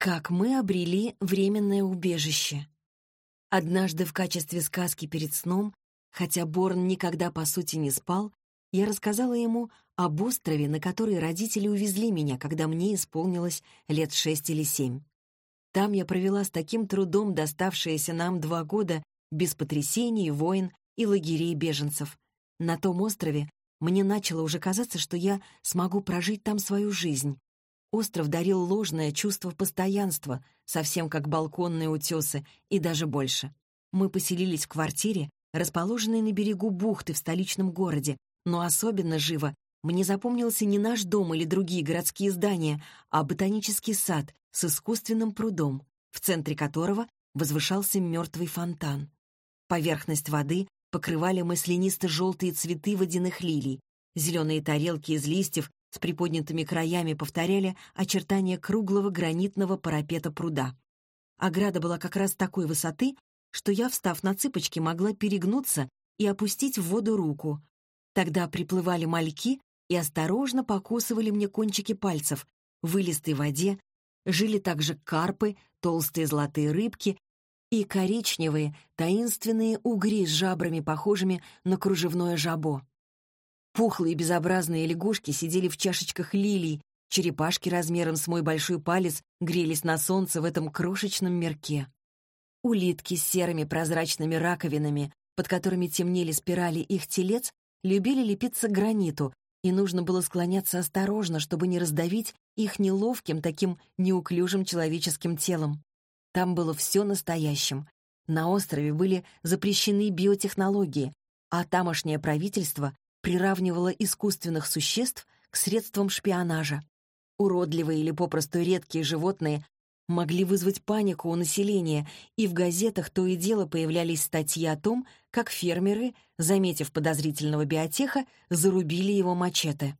Как мы обрели временное убежище. Однажды в качестве сказки перед сном, хотя Борн никогда по сути не спал, я рассказала ему об острове, на который родители увезли меня, когда мне исполнилось лет 6 или 7. Там я провела с таким трудом доставшиеся нам 2 года без потрясений, войн и лагерей беженцев. На том острове мне начало уже казаться, что я смогу прожить там свою жизнь. Остров дарил ложное чувство постоянства, совсем как балконные утесы, и даже больше. Мы поселились в квартире, расположенной на берегу бухты в столичном городе, но особенно живо мне запомнился не наш дом или другие городские здания, а ботанический сад с искусственным прудом, в центре которого возвышался мертвый фонтан. Поверхность воды покрывали маслянисто-желтые цветы водяных лилий, зеленые тарелки из листьев с приподнятыми краями повторяли очертания круглого гранитного парапета пруда. Ограда была как раз такой высоты, что я, встав на цыпочки, могла перегнуться и опустить в воду руку. Тогда приплывали мальки и осторожно покусывали мне кончики пальцев. В илистой воде жили также карпы, толстые золотые рыбки и коричневые, таинственные угри с жабрами, похожими на кружевное жабо. Пухлые безобразные лягушки сидели в чашечках лилий, черепашки размером с мой большой палец грелись на солнце в этом крошечном мирке. Улитки с серыми прозрачными раковинами, под которыми темнели спирали их телец, любили лепиться к граниту, и нужно было склоняться осторожно, чтобы не раздавить их неловким, таким неуклюжим человеческим телом. Там было все настоящим. На острове были запрещены биотехнологии, а тамошнее правительство приравнивало искусственных существ к средствам шпионажа. Уродливые или попросту редкие животные могли вызвать панику у населения, и в газетах то и дело появлялись статьи о том, как фермеры, заметив подозрительного биотеха, зарубили его мачете.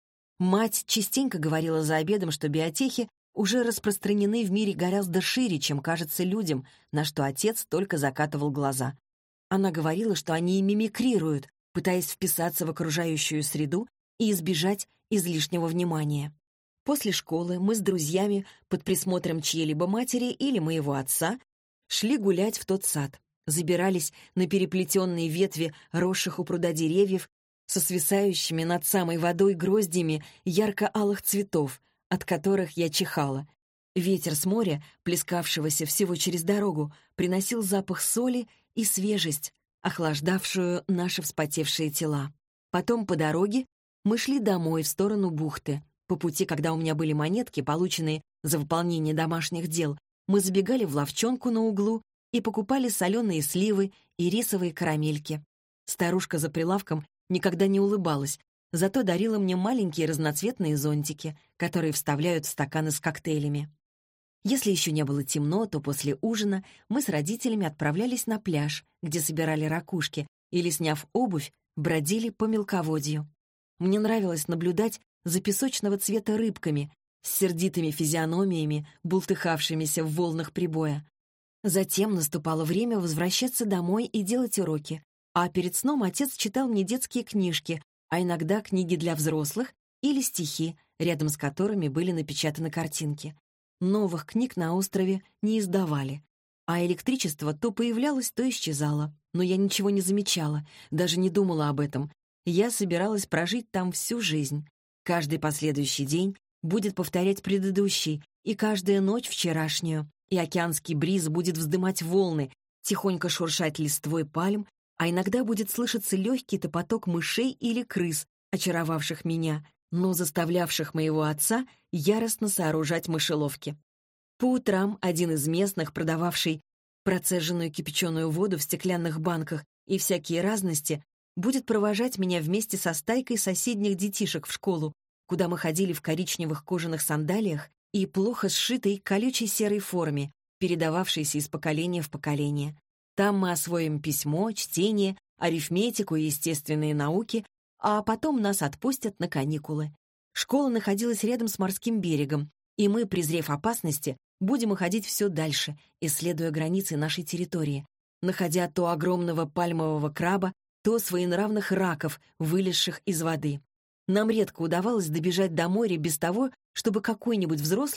Мать частенько говорила за обедом, что биотехи уже распространены в мире гораздо шире, чем кажется людям, на что отец только закатывал глаза. Она говорила, что они и мимикрируют, пытаясь вписаться в окружающую среду и избежать излишнего внимания. После школы мы с друзьями под присмотром чьей-либо матери или моего отца шли гулять в тот сад, забирались на переплетенные ветви росших у пруда деревьев со свисающими над самой водой гроздями ярко-алых цветов, от которых я чихала. Ветер с моря, плескавшегося всего через дорогу, приносил запах соли и свежесть, охлаждавшую наши вспотевшие тела. Потом по дороге мы шли домой в сторону бухты. По пути, когда у меня были монетки, полученные за выполнение домашних дел, мы забегали в лавчонку на углу и покупали соленые сливы и рисовые карамельки. Старушка за прилавком никогда не улыбалась, зато дарила мне маленькие разноцветные зонтики, которые вставляют в стаканы с коктейлями. Если еще не было темно, то после ужина мы с родителями отправлялись на пляж, где собирали ракушки, или, сняв обувь, бродили по мелководью. Мне нравилось наблюдать за песочного цвета рыбками с сердитыми физиономиями, бултыхавшимися в волнах прибоя. Затем наступало время возвращаться домой и делать уроки, а перед сном отец читал мне детские книжки, а иногда книги для взрослых или стихи, рядом с которыми были напечатаны картинки. Новых книг на острове не издавали, а электричество то появлялось, то исчезало. Но я ничего не замечала, даже не думала об этом. Я собиралась прожить там всю жизнь. Каждый последующий день будет повторять предыдущий, и каждая ночь вчерашнюю, и океанский бриз будет вздымать волны, тихонько шуршать листвой пальм, а иногда будет слышаться легкий топоток мышей или крыс, очаровавших меня, но заставлявших моего отца яростно сооружать мышеловки. По утрам один из местных, продававший процеженную кипяченую воду в стеклянных банках и всякие разности, будет провожать меня вместе со стайкой соседних детишек в школу, куда мы ходили в коричневых кожаных сандалиях и плохо сшитой колючей серой форме, передававшейся из поколения в поколение. Там мы освоим письмо, чтение, арифметику и естественные науки, а потом нас отпустят на каникулы. Школа находилась рядом с морским берегом, и мы, презрев опасности, будем уходить все дальше, исследуя границы нашей территории, находя то огромного пальмового краба, то своенравных раков, вылезших из воды. Нам редко удавалось добежать до моря без того, чтобы какой-нибудь взрослый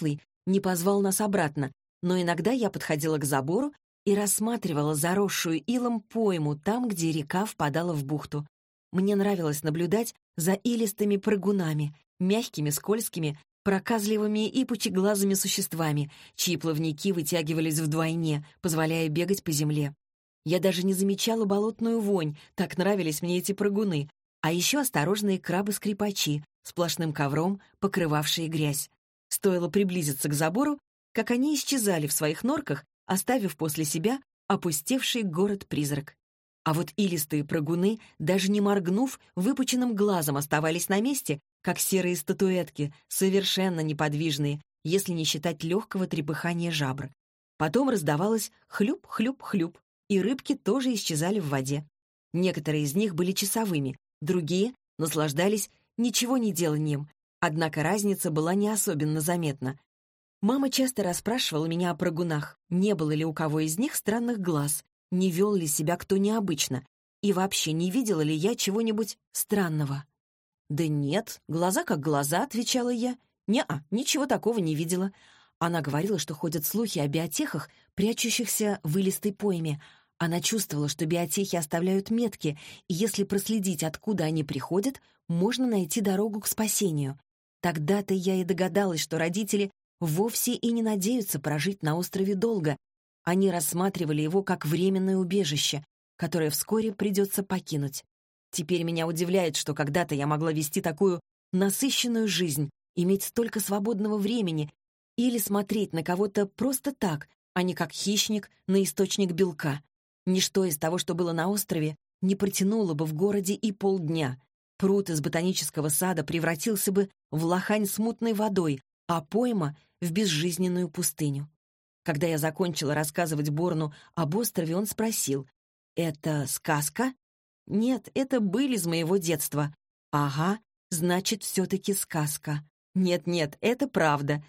не позвал нас обратно, но иногда я подходила к забору и рассматривала заросшую илом пойму там, где река впадала в бухту. Мне нравилось наблюдать за илистыми прыгунами, мягкими, скользкими, проказливыми и пучеглазыми существами, чьи плавники вытягивались вдвойне, позволяя бегать по земле. Я даже не замечала болотную вонь, так нравились мне эти прыгуны, а еще осторожные крабы-скрипачи, сплошным ковром покрывавшие грязь. Стоило приблизиться к забору, как они исчезали в своих норках, оставив после себя опустевший город-призрак. А вот илистые прыгуны, даже не моргнув, выпученным глазом оставались на месте, как серые статуэтки, совершенно неподвижные, если не считать легкого трепыхания жабр. Потом раздавалось хлюп-хлюп-хлюп, и рыбки тоже исчезали в воде. Некоторые из них были часовыми, другие наслаждались ничего не деланием, однако разница была не особенно заметна. Мама часто расспрашивала меня о прыгунах, не было ли у кого из них странных глаз, не вел ли себя кто необычно, и вообще не видела ли я чего-нибудь странного. «Да нет, глаза как глаза», — отвечала я. «Не-а, ничего такого не видела». Она говорила, что ходят слухи о биотехах, прячущихся в илистой пойме. Она чувствовала, что биотехи оставляют метки, и если проследить, откуда они приходят, можно найти дорогу к спасению. Тогда-то я и догадалась, что родители вовсе и не надеются прожить на острове долго. Они рассматривали его как временное убежище, которое вскоре придется покинуть. Теперь меня удивляет, что когда-то я могла вести такую насыщенную жизнь, иметь столько свободного времени или смотреть на кого-то просто так, а не как хищник на источник белка. Ничто из того, что было на острове, не протянуло бы в городе и полдня. Пруд из ботанического сада превратился бы в лохань с мутной водой, а пойма — в безжизненную пустыню. Когда я закончила рассказывать Борну об острове, он спросил: «Это сказка?» «Нет, это быль из моего детства». «Ага, значит, все-таки сказка». «Нет-нет, это правда».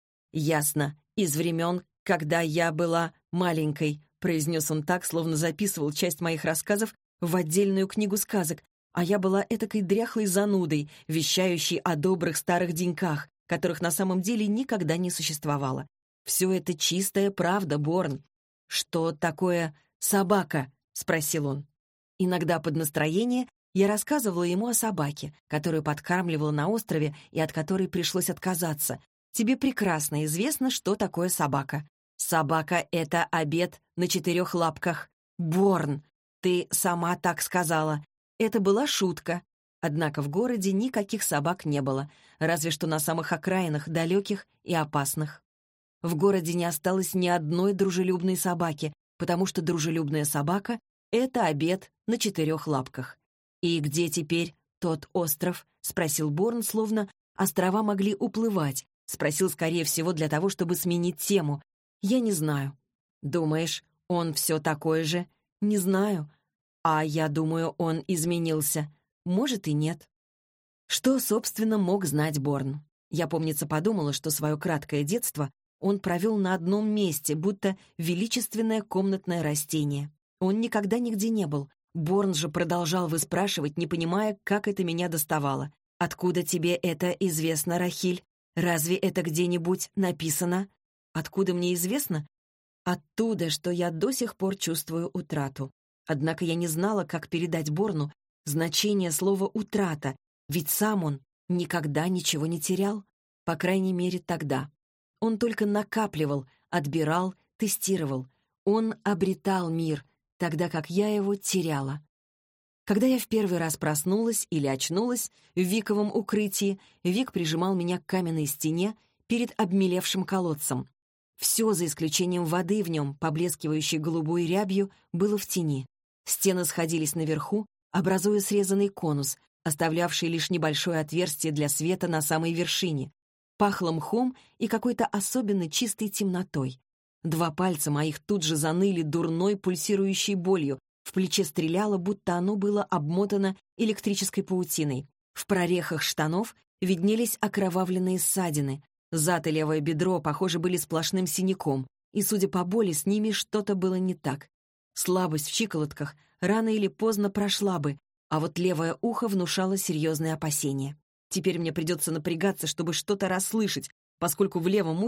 «Ясно, из времен, когда я была маленькой», произнес он так, словно записывал часть моих рассказов в отдельную книгу сказок, а я была этакой дряхлой занудой, вещающей о добрых старых деньках, которых на самом деле никогда не существовало. Все это чистая правда, Борн. «Что такое собака?» — спросил он. Иногда под настроение я рассказывала ему о собаке, которую подкармливала на острове и от которой пришлось отказаться. Тебе прекрасно известно, что такое собака. Собака — это обед на 4 лапках. Борн, ты сама так сказала. Это была шутка. Однако в городе никаких собак не было, разве что на самых окраинах, далеких и опасных. В городе не осталось ни одной дружелюбной собаки, потому что дружелюбная собака — это обед на 4 лапках. «И где теперь тот остров?» — спросил Борн, словно острова могли уплывать. Спросил, скорее всего, для того, чтобы сменить тему. «Я не знаю». «Думаешь, он все такой же?» «Не знаю». «А я думаю, он изменился». «Может, и нет». Что, собственно, мог знать Борн? Я, помнится, подумала, что свое краткое детство он провел на одном месте, будто величественное комнатное растение. Он никогда нигде не был. Борн же продолжал выспрашивать, не понимая, как это меня доставало. «Откуда тебе это известно, Рахиль? Разве это где-нибудь написано?» «Откуда мне известно?» «Оттуда, что я до сих пор чувствую утрату». Однако я не знала, как передать Борну значение слова «утрата», ведь сам он никогда ничего не терял, по крайней мере, тогда. Он только накапливал, отбирал, тестировал. Он обретал мир, тогда как я его теряла. Когда я в первый раз проснулась или очнулась в Виковом укрытии, Вик прижимал меня к каменной стене перед обмелевшим колодцем. Все, за исключением воды в нем, поблескивающей голубой рябью, было в тени. Стены сходились наверху, образуя срезанный конус, оставлявший лишь небольшое отверстие для света на самой вершине. Пахло мхом и какой-то особенно чистой темнотой. 2 пальца моих тут же заныли дурной пульсирующей болью, в плече стреляло, будто оно было обмотано электрической паутиной. В прорехах штанов виднелись окровавленные ссадины. Зад и левое бедро, похоже, были сплошным синяком, и, судя по боли, с ними что-то было не так. Слабость в щиколотках рано или поздно прошла бы, а вот левое ухо внушало серьезные опасения. Теперь мне придется напрягаться, чтобы что-то расслышать, поскольку в левом ухе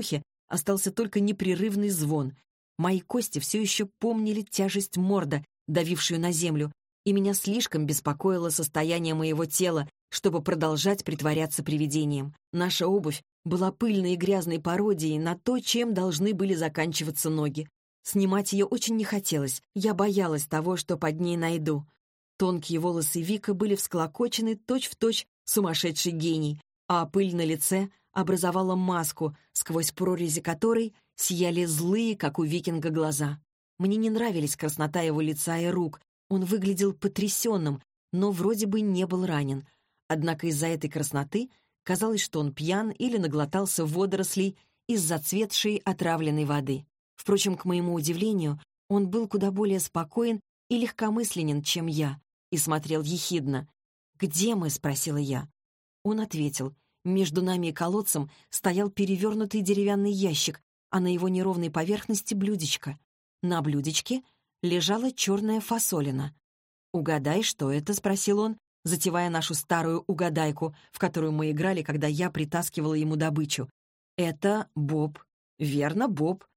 Остался только непрерывный звон. Мои кости все еще помнили тяжесть морда, давившую на землю, и меня слишком беспокоило состояние моего тела, чтобы продолжать притворяться привидением. Наша обувь была пыльной и грязной пародией на то, чем должны были заканчиваться ноги. Снимать ее очень не хотелось, я боялась того, что под ней найду. Тонкие волосы Вика были всклокочены точь-в-точь сумасшедший гений, а пыль на лице образовала маску, сквозь прорези которой сияли злые, как у викинга, глаза. Мне не нравились краснота его лица и рук, он выглядел потрясенным, но вроде бы не был ранен. Однако из-за этой красноты казалось, что он пьян или наглотался водорослей из зацветшей отравленной воды. Впрочем, к моему удивлению, он был куда более спокоен и легкомысленен, чем я, и смотрел ехидно. «Где мы?» — спросила я. Он ответил. Между нами и колодцем стоял перевернутый деревянный ящик, а на его неровной поверхности блюдечко. На блюдечке лежала черная фасолина. «Угадай, что это?» — спросил он, затевая нашу старую угадайку, в которую мы играли, когда я притаскивала ему добычу. «Это боб». «Верно, боб».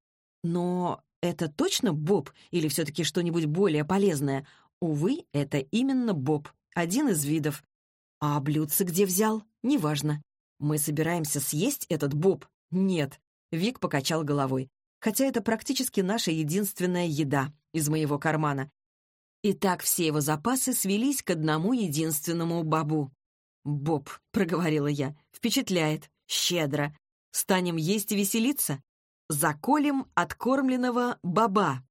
«Но это точно боб или все-таки что-нибудь более полезное?» «Увы, это именно боб, один из видов». «А блюдце где взял?» «Неважно». «Мы собираемся съесть этот боб?» «Нет». Вик покачал головой. «Хотя это практически наша единственная еда из моего кармана». Итак, все его запасы свелись к одному единственному бобу. «Боб», — проговорила я, — «впечатляет, щедро. Станем есть и веселиться? Заколем откормленного боба».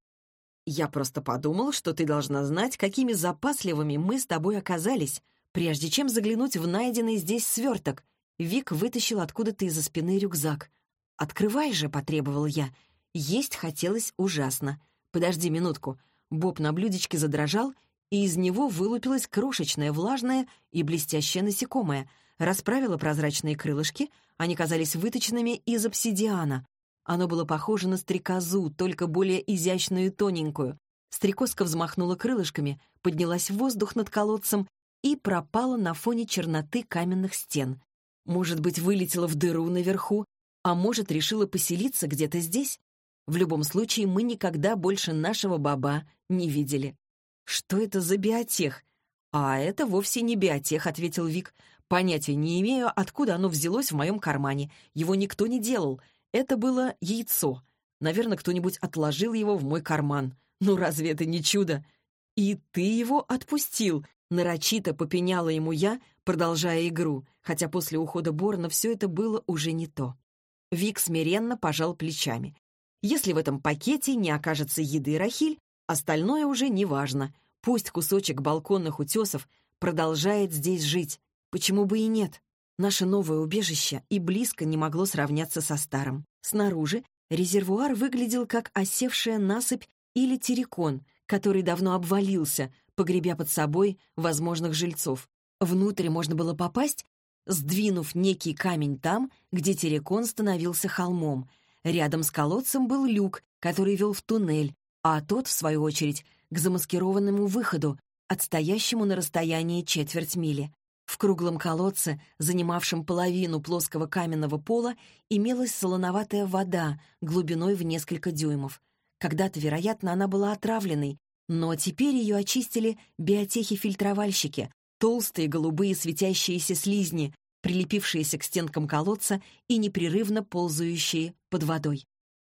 «Я просто подумал, что ты должна знать, какими запасливыми мы с тобой оказались, прежде чем заглянуть в найденный здесь сверток». Вик вытащил откуда-то из-за спины рюкзак. «Открывай же», — потребовал я. Есть хотелось ужасно. «Подожди минутку». Боб на блюдечке задрожал, и из него вылупилось крошечное, влажное и блестящее насекомое. Расправило прозрачные крылышки, они казались выточенными из обсидиана. Оно было похоже на стрекозу, только более изящную и тоненькую. Стрекозка взмахнула крылышками, поднялась в воздух над колодцем и пропала на фоне черноты каменных стен. Может быть, вылетела в дыру наверху, а может, решила поселиться где-то здесь? В любом случае, мы никогда больше нашего боба не видели. «Что это за биотех?» «А это вовсе не биотех», — ответил Вик. «Понятия не имею, откуда оно взялось в моем кармане. Его никто не делал. Это было яйцо. Наверное, кто-нибудь отложил его в мой карман. Ну разве это не чудо?» «И ты его отпустил», — нарочито попеняла ему я, продолжая игру, хотя после ухода Борна все это было уже не то. Вик смиренно пожал плечами. «Если в этом пакете не окажется еды, Рахиль, остальное уже не важно. Пусть кусочек балконных утесов продолжает здесь жить. Почему бы и нет?» Наше новое убежище и близко не могло сравняться со старым. Снаружи резервуар выглядел как осевшая насыпь или террикон, который давно обвалился, погребя под собой возможных жильцов. Внутрь можно было попасть, сдвинув некий камень там, где террикон становился холмом. Рядом с колодцем был люк, который вел в туннель, а тот, в свою очередь, к замаскированному выходу, отстоящему на расстоянии четверть мили. В круглом колодце, занимавшем половину плоского каменного пола, имелась солоноватая вода глубиной в несколько дюймов. Когда-то, вероятно, она была отравленной, но теперь ее очистили биотехи-фильтровальщики, толстые голубые светящиеся слизни, прилепившиеся к стенкам колодца и непрерывно ползающие под водой.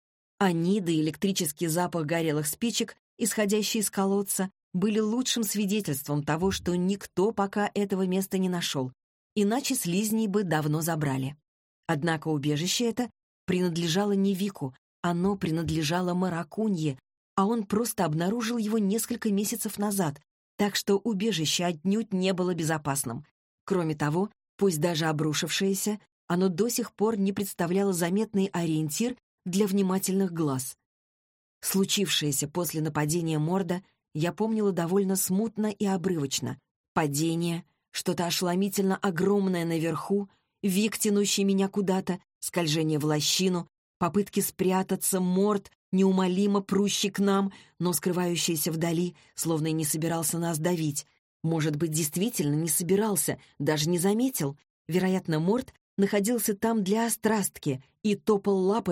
Они, да электрический запах горелых спичек, исходящий из колодца, были лучшим свидетельством того, что никто пока этого места не нашел, иначе слизней бы давно забрали. Однако убежище это принадлежало не Вику, оно принадлежало Маракунье, а он просто обнаружил его несколько месяцев назад, так что убежище отнюдь не было безопасным. Кроме того, пусть даже обрушившееся, оно до сих пор не представляло заметный ориентир для внимательных глаз. Случившееся после нападения Морда я помнила довольно смутно и обрывочно. Падение, что-то ошеломительно огромное наверху, Вик, тянущий меня куда-то, скольжение в лощину, попытки спрятаться, Морд, неумолимо прущий к нам, но скрывающийся вдали, словно и не собирался нас давить. Может быть, действительно не собирался, даже не заметил. Вероятно, Морд находился там для острастки и топал лапами,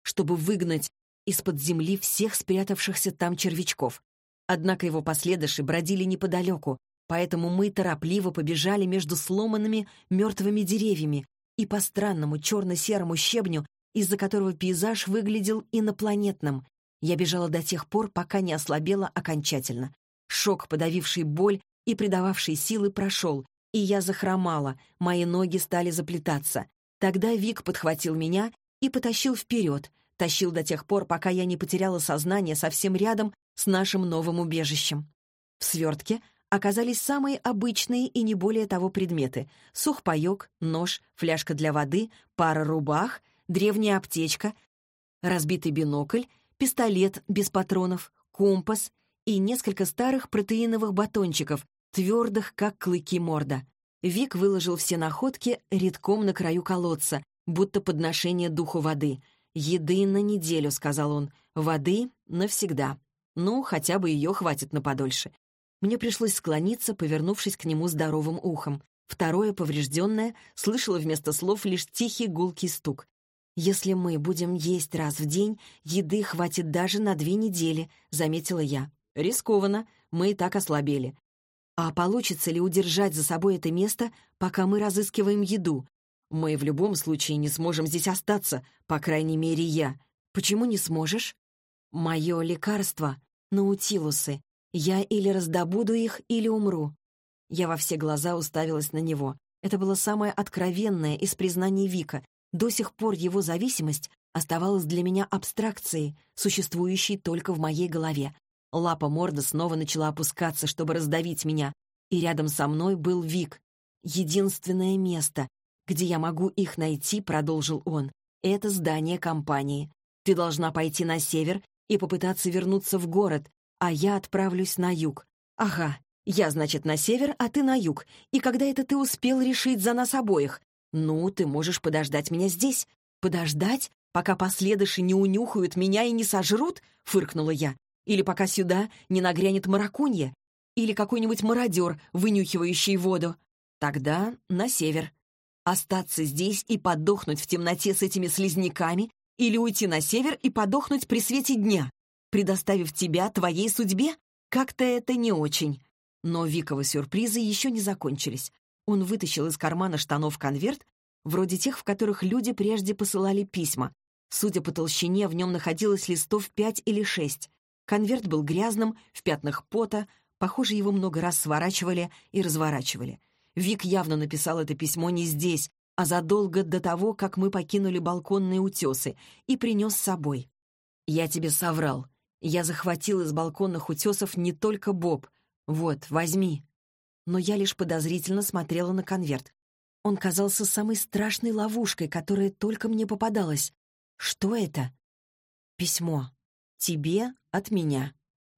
чтобы выгнать из-под земли всех спрятавшихся там червячков. Однако его последующие бродили неподалеку, поэтому мы торопливо побежали между сломанными мертвыми деревьями и по странному черно-серому щебню, из-за которого пейзаж выглядел инопланетным. Я бежала до тех пор, пока не ослабела окончательно. Шок, подавивший боль и придававший силы, прошел, и я захромала, мои ноги стали заплетаться. Тогда Вик подхватил меня и потащил вперед, тащил до тех пор, пока я не потеряла сознание совсем рядом с нашим новым убежищем. В свертке оказались самые обычные и не более того предметы: сухпайок, нож, фляжка для воды, пара рубах, древняя аптечка, разбитый бинокль, пистолет без патронов, компас и несколько старых протеиновых батончиков, твердых, как клыки морда. Вик выложил все находки редком на краю колодца, будто подношение духу воды. «Еды на неделю», — сказал он, — «воды навсегда. Ну, хотя бы ее хватит на подольше». Мне пришлось склониться, повернувшись к нему здоровым ухом. Второе, поврежденное, слышало вместо слов лишь тихий гулкий стук. «Если мы будем есть раз в день, еды хватит даже на 2 недели», — заметила я. «Рискованно, мы и так ослабели». «А получится ли удержать за собой это место, пока мы разыскиваем еду? Мы в любом случае не сможем здесь остаться, по крайней мере, я. Почему не сможешь?» «Мое лекарство — наутилусы. Я или раздобуду их, или умру». Я во все глаза уставилась на него. Это было самое откровенное из признаний Вика. До сих пор его зависимость оставалась для меня абстракцией, существующей только в моей голове. Лапа Морда снова начала опускаться, чтобы раздавить меня, и рядом со мной был Вик. «Единственное место, где я могу их найти», — продолжил он, — «это здание компании. Ты должна пойти на север и попытаться вернуться в город, а я отправлюсь на юг». «Ага, я, значит, на север, а ты на юг. И когда это ты успел решить за нас обоих? Ну, ты можешь подождать меня здесь». «Подождать, пока последующие не унюхают меня и не сожрут?» — фыркнула я. «Или пока сюда не нагрянет маракунья? Или какой-нибудь мародер, вынюхивающий воду? Тогда на север. Остаться здесь и подохнуть в темноте с этими слизняками? Или уйти на север и подохнуть при свете дня, предоставив тебя твоей судьбе? Как-то это не очень». Но Виковы сюрпризы еще не закончились. Он вытащил из кармана штанов конверт, вроде тех, в которых люди прежде посылали письма. Судя по толщине, в нем находилось листов 5 или 6. Конверт был грязным, в пятнах пота, похоже, его много раз сворачивали и разворачивали. Вик явно написал это письмо не здесь, а задолго до того, как мы покинули балконные утесы, и принес с собой. «Я тебе соврал. Я захватил из балконных утесов не только боб. Вот, возьми». Но я лишь подозрительно смотрела на конверт. Он казался самой страшной ловушкой, которая только мне попадалась. «Что это?» «Письмо. Тебе от меня.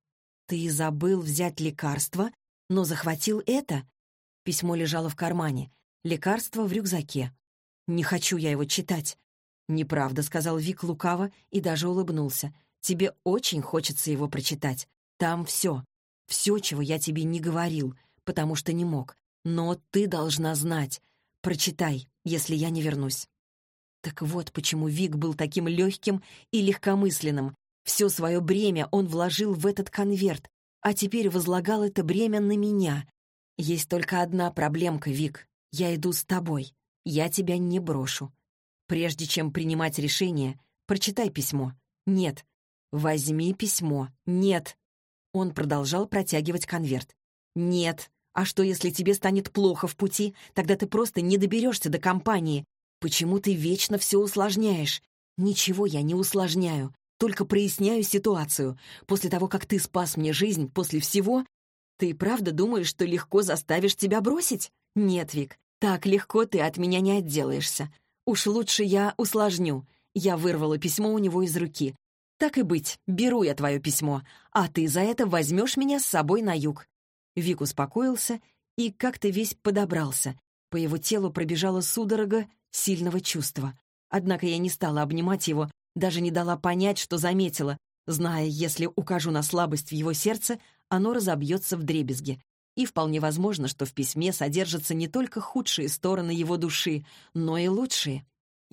Ты забыл взять лекарство, но захватил это?» Письмо лежало в кармане, лекарство в рюкзаке. «Не хочу я его читать». «Неправда», — сказал Вик лукаво и даже улыбнулся. «Тебе очень хочется его прочитать. Там все. Все, чего я тебе не говорил, потому что не мог. Но ты должна знать. Прочитай, если я не вернусь». Так вот почему Вик был таким легким и легкомысленным. Все свое бремя он вложил в этот конверт, а теперь возлагал это бремя на меня. «Есть только одна проблемка, Вик. Я иду с тобой. Я тебя не брошу. Прежде чем принимать решение, прочитай письмо. Нет. Возьми письмо. Нет». Он продолжал протягивать конверт. «Нет. А что, если тебе станет плохо в пути? Тогда ты просто не доберешься до компании. Почему ты вечно все усложняешь?» «Ничего я не усложняю. Только проясняю ситуацию. После того, как ты спас мне жизнь, после всего, ты правда думаешь, что легко заставишь тебя бросить? Нет, Вик, так легко ты от меня не отделаешься. Уж лучше я усложню». Я вырвала письмо у него из руки. «Так и быть, беру я твое письмо, а ты за это возьмешь меня с собой на юг». Вик успокоился и как-то весь подобрался. По его телу пробежала судорога сильного чувства. Однако я не стала обнимать его, даже не дала понять, что заметила, зная, если укажу на слабость в его сердце, оно разобьется вдребезги. И вполне возможно, что в письме содержатся не только худшие стороны его души, но и лучшие.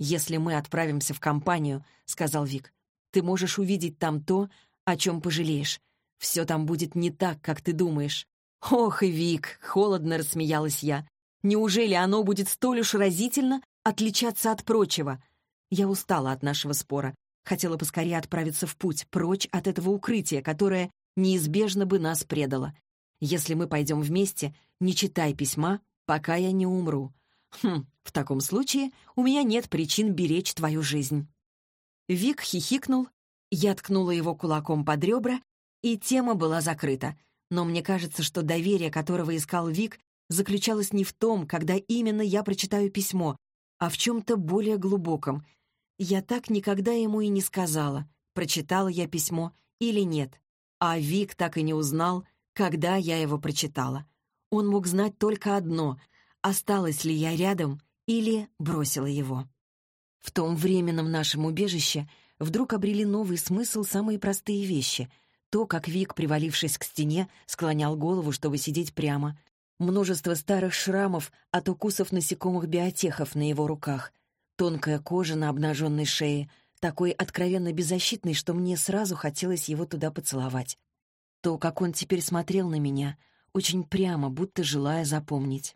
«Если мы отправимся в компанию, — сказал Вик, — ты можешь увидеть там то, о чем пожалеешь. Все там будет не так, как ты думаешь». «Ох и Вик!» — холодно рассмеялась я. «Неужели оно будет столь уж разительно отличаться от прочего?» Я устала от нашего спора. Хотела поскорее отправиться в путь, прочь от этого укрытия, которое неизбежно бы нас предало. «Если мы пойдем вместе, не читай письма, пока я не умру». В таком случае у меня нет причин беречь твою жизнь». Вик хихикнул, я ткнула его кулаком под ребра, и тема была закрыта. Но мне кажется, что доверие, которого искал Вик, заключалось не в том, когда именно я прочитаю письмо, а в чем-то более глубоком. Я так никогда ему и не сказала, прочитала я письмо или нет. А Вик так и не узнал, когда я его прочитала. Он мог знать только одно — осталась ли я рядом или бросила его. В том временном нашем убежище вдруг обрели новый смысл самые простые вещи. То, как Вик, привалившись к стене, склонял голову, чтобы сидеть прямо. Множество старых шрамов от укусов насекомых-биотехов на его руках. Тонкая кожа на обнаженной шее, такой откровенно беззащитный, что мне сразу хотелось его туда поцеловать. То, как он теперь смотрел на меня, очень прямо, будто желая запомнить.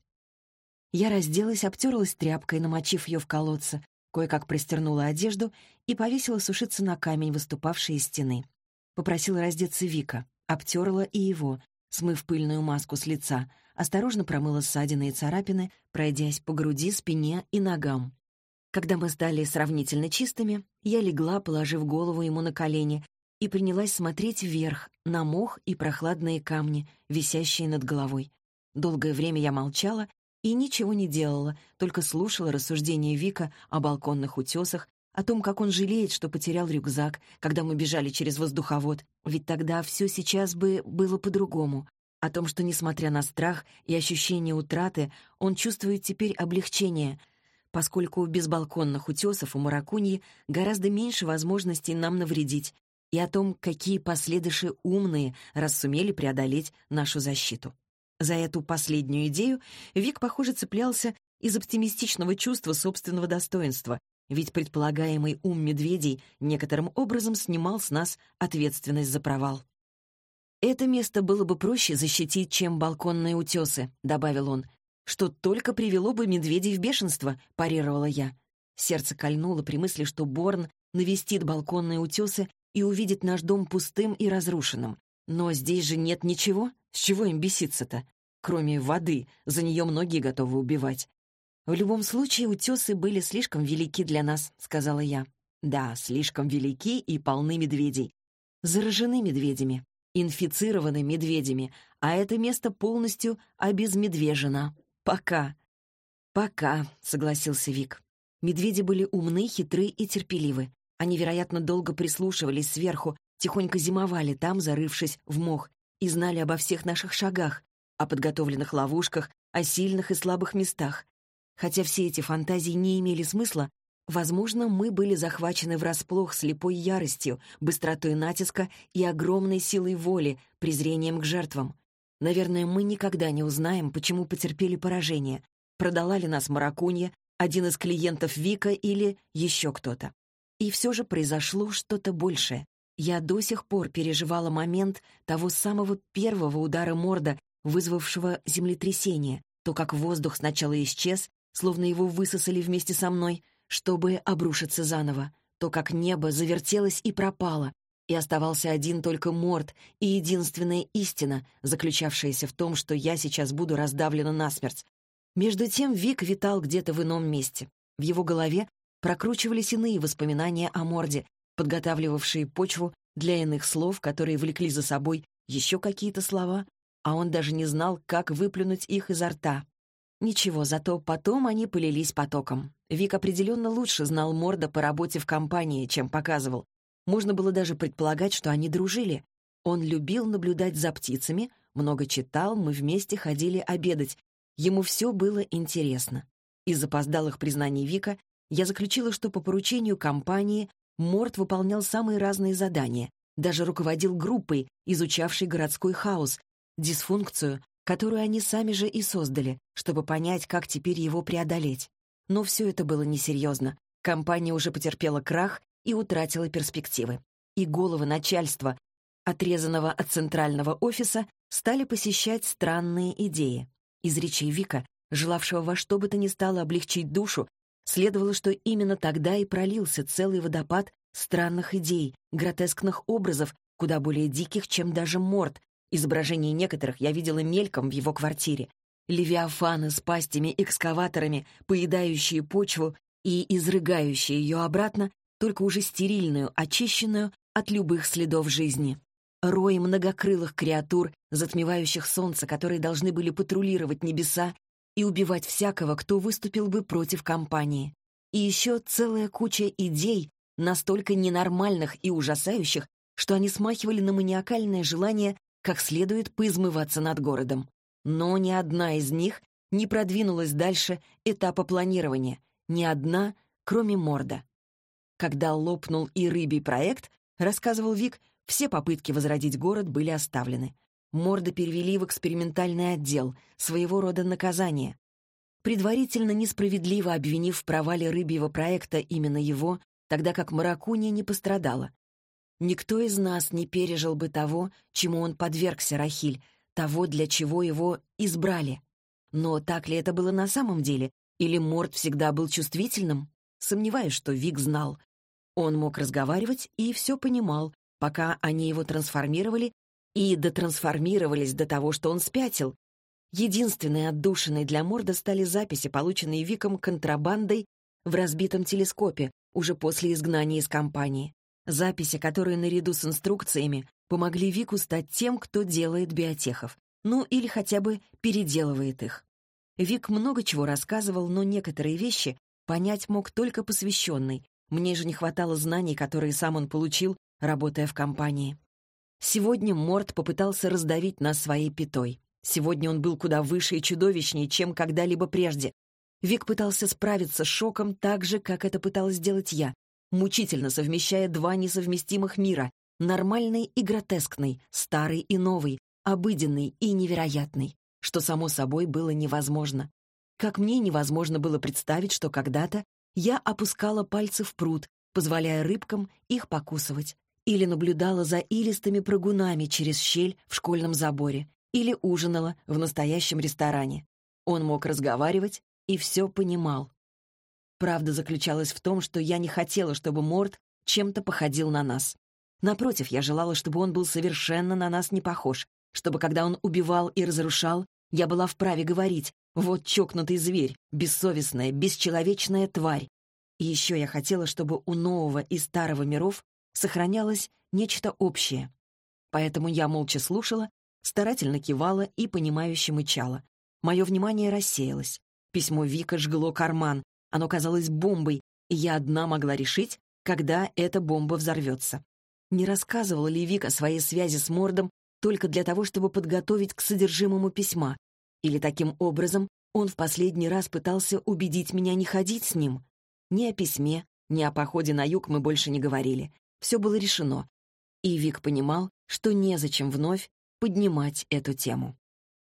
Я разделась, обтерлась тряпкой, намочив ее в колодце, кое-как пристернула одежду и повесила сушиться на камень, выступавший из стены. Попросила раздеться Вика, обтерла и его, смыв пыльную маску с лица, осторожно промыла ссадины и царапины, пройдясь по груди, спине и ногам. Когда мы стали сравнительно чистыми, я легла, положив голову ему на колени, и принялась смотреть вверх, на мох и прохладные камни, висящие над головой. Долгое время я молчала и ничего не делала, только слушала рассуждения Вика о балконных утесах, о том, как он жалеет, что потерял рюкзак, когда мы бежали через воздуховод, ведь тогда все сейчас бы было по-другому, о том, что, несмотря на страх и ощущение утраты, он чувствует теперь облегчение, поскольку без балконных утесов у Маракуньи гораздо меньше возможностей нам навредить, и о том, какие последыши умные, раз сумели преодолеть нашу защиту. За эту последнюю идею Вик, похоже, цеплялся из оптимистичного чувства собственного достоинства, ведь предполагаемый ум медведей некоторым образом снимал с нас ответственность за провал. «Это место было бы проще защитить, чем балконные утесы», — добавил он. «Что только привело бы медведей в бешенство», — парировала я. Сердце кольнуло при мысли, что Борн навестит балконные утесы и увидит наш дом пустым и разрушенным. Но здесь же нет ничего. С чего им беситься-то? Кроме воды, за нее многие готовы убивать. «В любом случае, утесы были слишком велики для нас», — сказала я. «Да, слишком велики и полны медведей. Заражены медведями, инфицированы медведями, а это место полностью обезмедвежено. Пока». «Пока», — согласился Вик. Медведи были умны, хитры и терпеливы. Они, вероятно, долго прислушивались сверху, тихонько зимовали там, зарывшись в мох, и знали обо всех наших шагах, о подготовленных ловушках, о сильных и слабых местах. Хотя все эти фантазии не имели смысла, возможно, мы были захвачены врасплох слепой яростью, быстротой натиска и огромной силой воли, презрением к жертвам. Наверное, мы никогда не узнаем, почему потерпели поражение. Продала ли нас Маракунья, один из клиентов Вика или еще кто-то. И все же произошло что-то большее. Я до сих пор переживала момент того самого первого удара Морда, вызвавшего землетрясение, то, как воздух сначала исчез, словно его высосали вместе со мной, чтобы обрушиться заново, то, как небо завертелось и пропало, и оставался один только Морд и единственная истина, заключавшаяся в том, что я сейчас буду раздавлена насмерть. Между тем Вик витал где-то в ином месте. В его голове прокручивались иные воспоминания о Морде, подготавливавшие почву для иных слов, которые влекли за собой еще какие-то слова, а он даже не знал, как выплюнуть их изо рта. Ничего, зато потом они полились потоком. Вик определенно лучше знал Морда по работе в компании, чем показывал. Можно было даже предполагать, что они дружили. Он любил наблюдать за птицами, много читал, мы вместе ходили обедать. Ему все было интересно. Из запоздалых признаний Вика я заключила, что по поручению компании Морд выполнял самые разные задания, даже руководил группой, изучавшей городской хаос, дисфункцию, которую они сами же и создали, чтобы понять, как теперь его преодолеть. Но все это было несерьезно. Компания уже потерпела крах и утратила перспективы. И головы начальства, отрезанного от центрального офиса, стали посещать странные идеи. Из речей Вика, желавшего во что бы то ни стало облегчить душу, следовало, что именно тогда и пролился целый водопад странных идей, гротескных образов, куда более диких, чем даже Морд. Изображения некоторых я видела мельком в его квартире. Левиафаны с пастями-экскаваторами, поедающие почву и изрыгающие ее обратно, только уже стерильную, очищенную от любых следов жизни. Рой многокрылых креатур, затмевающих солнце, которые должны были патрулировать небеса и убивать всякого, кто выступил бы против компании. И еще целая куча идей, настолько ненормальных и ужасающих, что они смахивали на маниакальное желание как следует поизмываться над городом. Но ни одна из них не продвинулась дальше этапа планирования, ни одна, кроме Морда. Когда лопнул и рыбий проект, рассказывал Вик, все попытки возродить город были оставлены. Морда перевели в экспериментальный отдел, своего рода наказание. Предварительно несправедливо обвинив в провале рыбьего проекта именно его, тогда как Маракуния не пострадала. Никто из нас не пережил бы того, чему он подвергся, Рахиль, того, для чего его избрали. Но так ли это было на самом деле? Или Морд всегда был чувствительным? Сомневаюсь, что Вик знал. Он мог разговаривать и все понимал, пока они его трансформировали и дотрансформировались до того, что он спятил. Единственной отдушиной для Морда стали записи, полученные Виком контрабандой в разбитом телескопе уже после изгнания из компании. Записи, которые наряду с инструкциями помогли Вику стать тем, кто делает биотехов. Ну, или хотя бы переделывает их. Вик много чего рассказывал, но некоторые вещи понять мог только посвященный. Мне же не хватало знаний, которые сам он получил, работая в компании. Сегодня Морд попытался раздавить нас своей пятой. Сегодня он был куда выше и чудовищнее, чем когда-либо прежде. Вик пытался справиться с шоком так же, как это пыталась сделать я, мучительно совмещая два несовместимых мира — нормальный и гротескный, старый и новый, обыденный и невероятный, что, само собой, было невозможно. Как мне невозможно было представить, что когда-то я опускала пальцы в пруд, позволяя рыбкам их покусывать, или наблюдала за илистыми прыгунами через щель в школьном заборе, или ужинала в настоящем ресторане. Он мог разговаривать и все понимал. Правда заключалась в том, что я не хотела, чтобы Морд чем-то походил на нас. Напротив, я желала, чтобы он был совершенно на нас не похож, чтобы, когда он убивал и разрушал, я была вправе говорить: «Вот чокнутый зверь, бессовестная, бесчеловечная тварь». И еще я хотела, чтобы у нового и старого миров сохранялось нечто общее. Поэтому я молча слушала, старательно кивала и понимающе мычала. Мое внимание рассеялось. Письмо Вика жгло карман. Оно казалось бомбой, и я одна могла решить, когда эта бомба взорвется. Не рассказывал ли Вик о своей связи с Мордом только для того, чтобы подготовить к содержимому письма? Или таким образом он в последний раз пытался убедить меня не ходить с ним? Ни о письме, ни о походе на юг мы больше не говорили. Все было решено. И Вик понимал, что незачем вновь поднимать эту тему.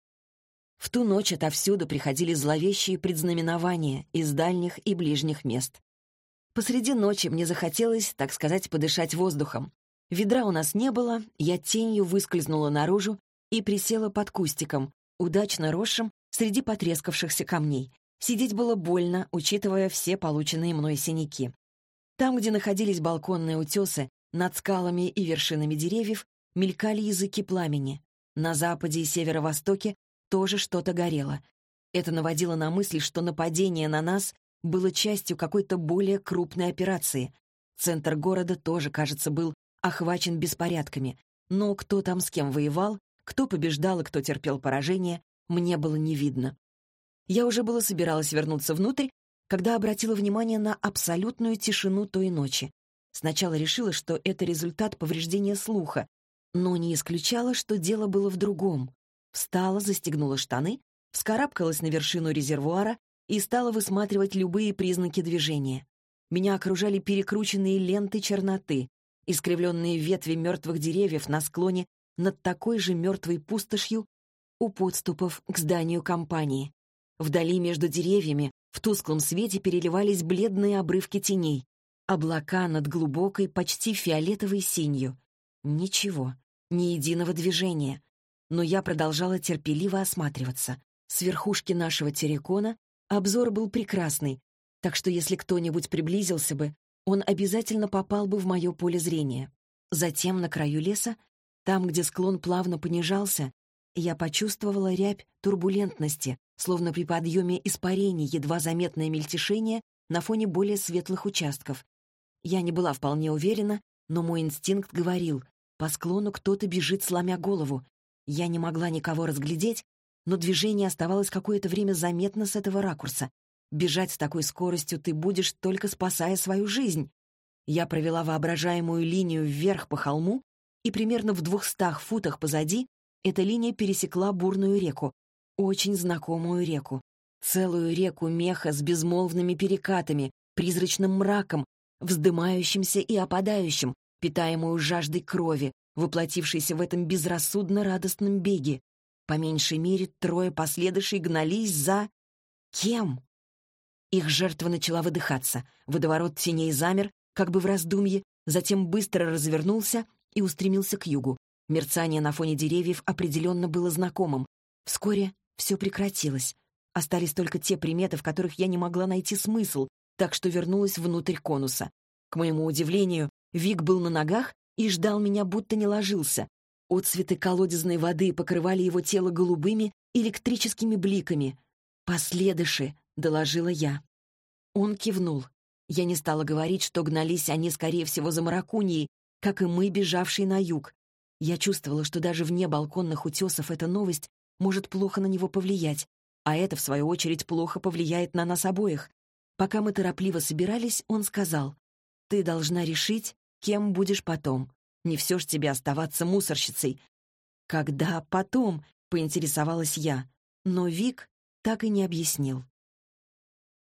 В ту ночь отовсюду приходили зловещие предзнаменования из дальних и ближних мест. Посреди ночи мне захотелось, так сказать, подышать воздухом. Ведра у нас не было, я тенью выскользнула наружу и присела под кустиком, удачно росшим среди потрескавшихся камней. Сидеть было больно, учитывая все полученные мной синяки. Там, где находились балконные утесы, над скалами и вершинами деревьев мелькали языки пламени. На западе и северо-востоке тоже что-то горело. Это наводило на мысль, что нападение на нас было частью какой-то более крупной операции. Центр города тоже, кажется, был охвачен беспорядками. Но кто там с кем воевал, кто побеждал и кто терпел поражение, мне было не видно. Я уже было собиралась вернуться внутрь, когда обратила внимание на абсолютную тишину той ночи. Сначала решила, что это результат повреждения слуха, но не исключала, что дело было в другом. Встала, застегнула штаны, вскарабкалась на вершину резервуара и стала высматривать любые признаки движения. Меня окружали перекрученные ленты черноты, искривленные ветви мертвых деревьев на склоне над такой же мертвой пустошью у подступов к зданию компании. Вдали между деревьями В тусклом свете переливались бледные обрывки теней. Облака над глубокой, почти фиолетовой синью. Ничего, ни единого движения. Но я продолжала терпеливо осматриваться. С верхушки нашего террикона обзор был прекрасный, так что если кто-нибудь приблизился бы, он обязательно попал бы в мое поле зрения. Затем на краю леса, там, где склон плавно понижался, я почувствовала рябь турбулентности, словно при подъеме испарений едва заметное мельтешение на фоне более светлых участков. Я не была вполне уверена, но мой инстинкт говорил, по склону кто-то бежит, сломя голову. Я не могла никого разглядеть, но движение оставалось какое-то время заметно с этого ракурса. Бежать с такой скоростью ты будешь, только спасая свою жизнь. Я провела воображаемую линию вверх по холму, и примерно в 200 футах позади эта линия пересекла бурную реку, очень знакомую реку. Целую реку меха с безмолвными перекатами, призрачным мраком, вздымающимся и опадающим, питаемую жаждой крови, воплотившейся в этом безрассудно радостном беге. По меньшей мере 3 последующих гнались за... кем? Их жертва начала выдыхаться. Водоворот теней замер, как бы в раздумье, затем быстро развернулся и устремился к югу. Мерцание на фоне деревьев определенно было знакомым. Вскоре все прекратилось. Остались только те приметы, в которых я не могла найти смысл, так что вернулась внутрь конуса. К моему удивлению, Вик был на ногах и ждал меня, будто не ложился. Отцветы колодезной воды покрывали его тело голубыми электрическими бликами. «Последыши», — доложила я. Он кивнул. Я не стала говорить, что гнались они, скорее всего, за Маракуньей, как и мы, бежавшие на юг. Я чувствовала, что даже вне балконных утесов эта новость может плохо на него повлиять, а это, в свою очередь, плохо повлияет на нас обоих. Пока мы торопливо собирались, он сказал, «Ты должна решить, кем будешь потом. Не все ж тебе оставаться мусорщицей». «Когда потом?» — поинтересовалась я. Но Вик так и не объяснил.